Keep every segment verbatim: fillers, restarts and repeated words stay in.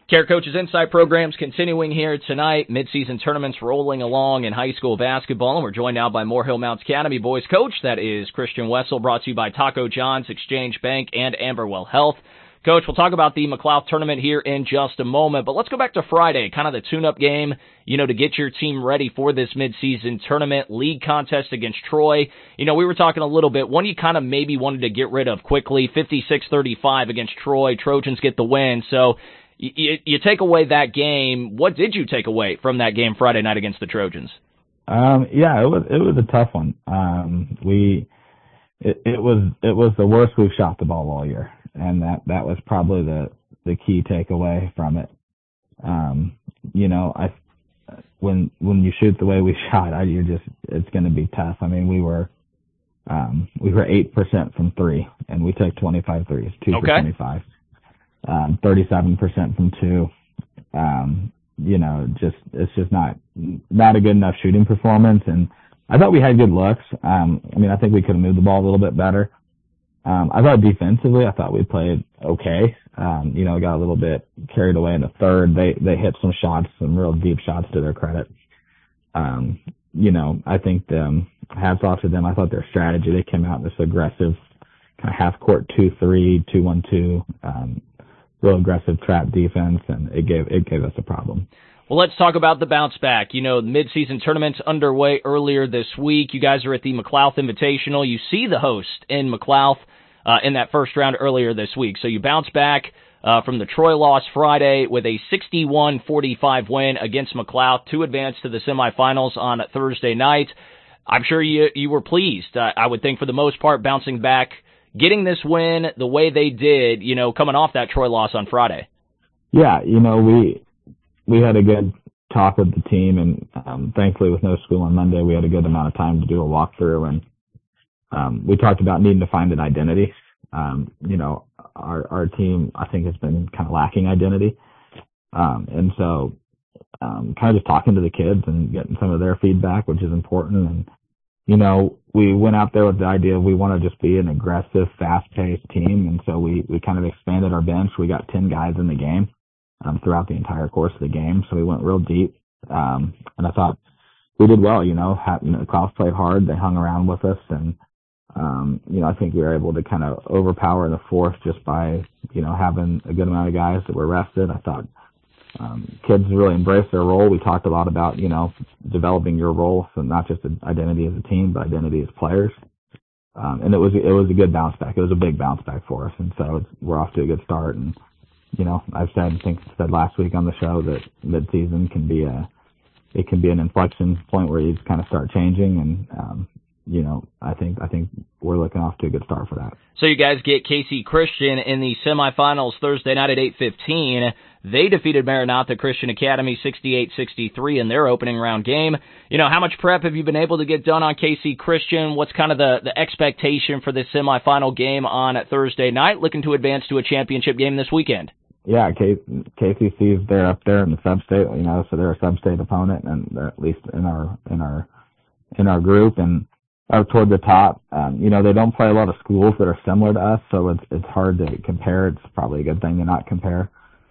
Care Coaches Insight programs continuing here tonight. Midseason tournaments rolling along in high school basketball, and we're joined now by Moore-Hill Mounts Academy boys coach. That is Christian Wessel, brought to you by Taco John's, Exchange Bank, and Amberwell Health. Coach, we'll talk about the McLouth tournament here in just a moment, but let's go back to Friday, kind of the tune-up game, you know, to get your team ready for this midseason tournament league contest against Troy. You know, we were talking a little bit, one you kind of maybe wanted to get rid of quickly, fifty-six thirty-five against Troy. Trojans get the win, so You, you take away that game. What did you take away from that game Friday night against the Trojans? Um, yeah, it was it was a tough one. Um, we it, it was it was the worst we've shot the ball all year, and that that was probably the the key takeaway from it. Um, you know, I when when you shoot the way we shot, I, you're just it's going to be tough. I mean, we were um, we were eight percent from three, and we took twenty-five threes, two okay. for twenty-five. Um, thirty-seven percent from two. Um, you know, just, it's just not, not a good enough shooting performance. And I thought we had good looks. Um, I mean, I think we could have moved the ball a little bit better. Um, I thought defensively, I thought we played okay. Um, you know, got a little bit carried away in the third. They, they hit some shots, some real deep shots to their credit. Um, you know, I think, um, hats off to them. I thought their strategy, they came out in this aggressive kind of half court two, three, two, one, two, um, real aggressive trap defense, and it gave it gave us a problem. Well, let's talk about the bounce back. You know, the midseason tournament's underway earlier this week. You guys are at the McLouth Invitational. You see the host in McLouth uh, in that first round earlier this week. So you bounce back uh, from the Troy loss Friday with a sixty-one forty-five win against McLouth to advance to the semifinals on Thursday night. I'm sure you you were pleased. Uh, I would think for the most part, bouncing back, getting this win the way they did, you know, coming off that Troy loss on Friday. Yeah, you know, we we had a good talk with the team, and um, thankfully with no school on Monday, we had a good amount of time to do a walkthrough, and um, we talked about needing to find an identity. Um, you know, our our team, I think, has been kind of lacking identity, um, and so um, kind of just talking to the kids and getting some of their feedback, which is important. And you know, we went out there with the idea of we want to just be an aggressive, fast-paced team, and so we, we kind of expanded our bench. We got ten guys in the game um, throughout the entire course of the game, so we went real deep, um, and I thought we did well. You know, you know, Klaus played hard. They hung around with us, and, um, you know, I think we were able to kind of overpower the fourth just by, you know, having a good amount of guys that were rested. I thought Um, kids really embrace their role. We talked a lot about, you know, developing your role, so not just an identity as a team, but identity as players. Um, and it was, it was a good bounce back. It was a big bounce back for us. And so it's, we're off to a good start. And, you know, I've said, I think I said last week on the show that mid-season can be a, it can be an inflection point where you just kind of start changing. And, um, you know, I think, I think we're looking off to a good start for that. So you guys get K C Christian in the semifinals Thursday night at eight fifteen. They defeated Maranatha Christian Academy sixty-eight sixty-three in their opening round game. You know, how much prep have you been able to get done on K C Christian? What's kind of the, the expectation for this semifinal game on Thursday night? Looking to advance to a championship game this weekend. Yeah, K- KCC's they're up there in the sub-state, you know, so they're a sub-state opponent, and they're at least in our in our in our group and up toward the top. Um, you know, they don't play a lot of schools that are similar to us, so it's it's hard to compare. It's probably a good thing to not compare.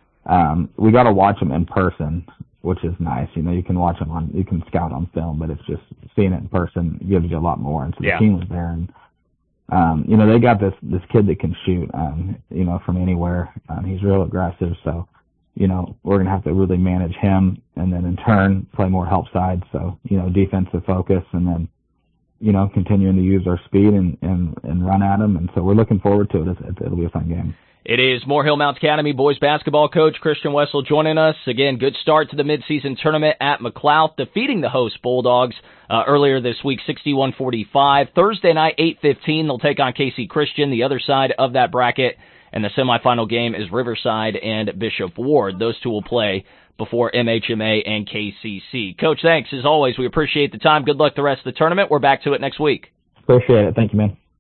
Um, we got to watch them in person, which is nice. You know, you can watch them on, you can scout on film, but it's just seeing it in person gives you a lot more. And so the yeah. team was there, and um, you know, they got this this kid that can shoot, um, you know, from anywhere. Um, he's real aggressive, so you know, we're gonna have to really manage him, and then in turn play more help side. So you know, defensive focus, and then you know, continuing to use our speed and and, and run at them. And so we're looking forward to it. It's, it'll be a fun game. It is Moore-Hill Mounts Academy boys basketball coach Christian Wessel joining us. Again, good start to the midseason tournament at McLouth, defeating the host Bulldogs uh, earlier this week, sixty-one forty-five. Thursday night, eight fifteen, they'll take on K C Christian, the other side of that bracket. And the semifinal game is Riverside and Bishop Ward. Those two will play before M H M A and K C C. Coach, thanks. As always, we appreciate the time. Good luck the rest of the tournament. We're back to it next week. Appreciate it. Thank you, man.